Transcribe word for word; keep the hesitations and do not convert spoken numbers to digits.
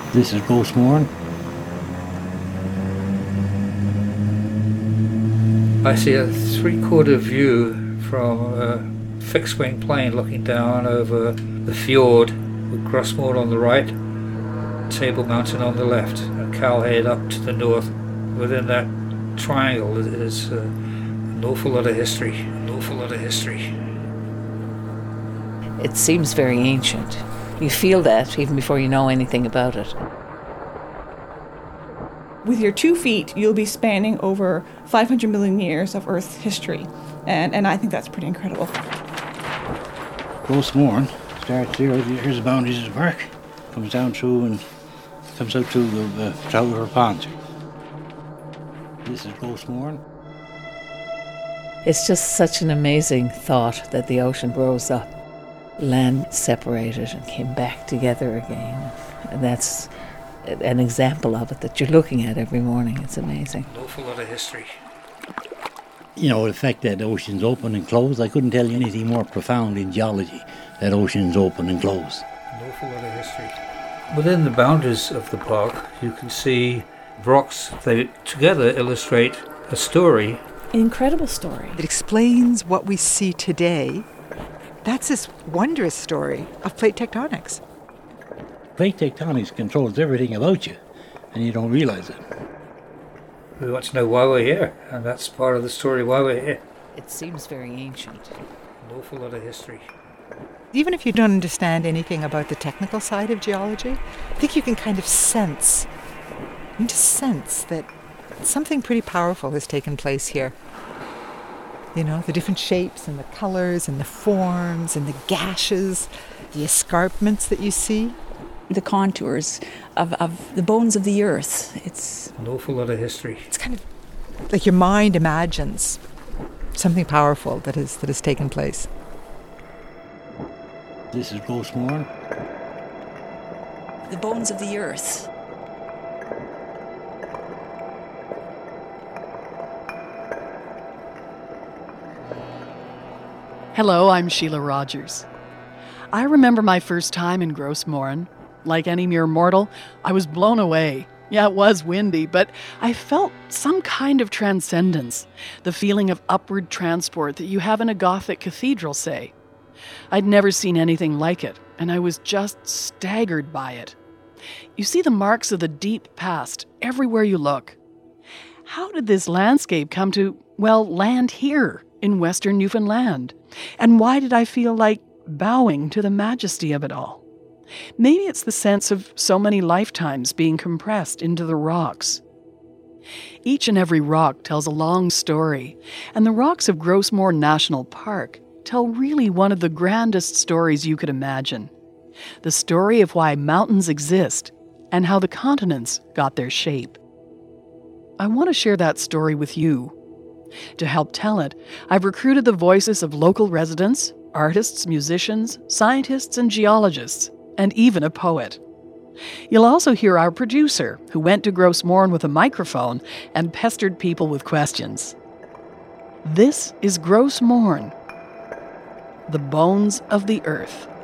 This is Gros Morne. I see a three-quarter view from a fixed-wing plane looking down over the fjord with Gros Morne on the right, Table Mountain on the left, and Calhead up to the north. Within that triangle is uh, an awful lot of history, an awful lot of history. It seems very ancient. You feel that even before you know anything about it. With your two feet, you'll be spanning over five hundred million years of Earth's history. And, and I think that's pretty incredible. Gros Morne starts here. Here's the boundaries of the park. Comes down through and comes out to the uh, Trout River Ponds. This is Gros Morne. It's just such an amazing thought that the ocean rose up, land separated and came back together again. And that's an example of it that you're looking at every morning. It's amazing. An awful lot of history. You know, the fact that the ocean's open and closed, I couldn't tell you anything more profound in geology, that ocean's open and closed. An awful lot of history. Within the boundaries of the park, you can see rocks. They together illustrate a story. An incredible story. It explains what we see today. That's this wondrous story of plate tectonics. Plate tectonics controls everything about you, and you don't realize it. We want to know why we're here, and that's part of the story, why we're here. It seems very ancient. An awful lot of history. Even if you don't understand anything about the technical side of geology, I think you can kind of sense, you just sense that something pretty powerful has taken place here. You know, the different shapes and the colors and the forms and the gashes, the escarpments that you see. The contours of, of the bones of the earth. It's an awful lot of history. It's kind of like your mind imagines something powerful that has that has taken place. This is Gros Morne. The bones of the earth. Hello, I'm Sheila Rogers. I remember my first time in Gros Morne. Like any mere mortal, I was blown away. Yeah, it was windy, but I felt some kind of transcendence, the feeling of upward transport that you have in a Gothic cathedral, say. I'd never seen anything like it, and I was just staggered by it. You see the marks of the deep past everywhere you look. How did this landscape come to, well, land here in Western Newfoundland? And why did I feel like bowing to the majesty of it all? Maybe it's the sense of so many lifetimes being compressed into the rocks. Each and every rock tells a long story, and the rocks of Gros Morne National Park tell really one of the grandest stories you could imagine. The story of why mountains exist and how the continents got their shape. I want to share that story with you. To help tell it, I've recruited the voices of local residents, artists, musicians, scientists, and geologists, and even a poet. You'll also hear our producer, who went to Gros Morne with a microphone and pestered people with questions. This is Gros Morne, the bones of the earth.